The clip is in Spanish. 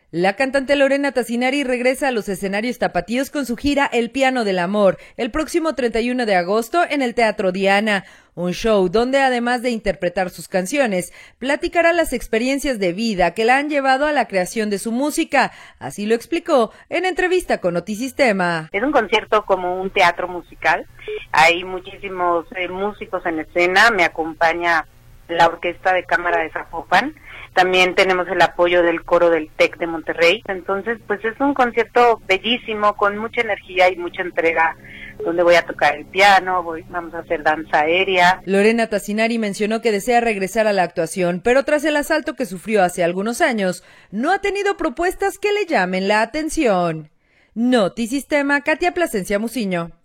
La cantante Lorena Tassinari regresa a los escenarios tapatíos con su gira El Piano del Amor, el próximo 31 de agosto en el Teatro Diana, un show donde además de interpretar sus canciones, platicará las experiencias de vida que la han llevado a la creación de su música. Así lo explicó en entrevista con Notisistema. Es un concierto como un teatro musical, hay muchísimos músicos en escena, me acompaña la Orquesta de Cámara de Zapopan, también tenemos el apoyo del coro del TEC de Monterrey, entonces pues es un concierto bellísimo, con mucha energía y mucha entrega, donde voy a tocar el piano, vamos a hacer danza aérea. Lorena Tassinari mencionó que desea regresar a la actuación, pero tras el asalto que sufrió hace algunos años, no ha tenido propuestas que le llamen la atención. Notisistema, Katia Plasencia Muciño.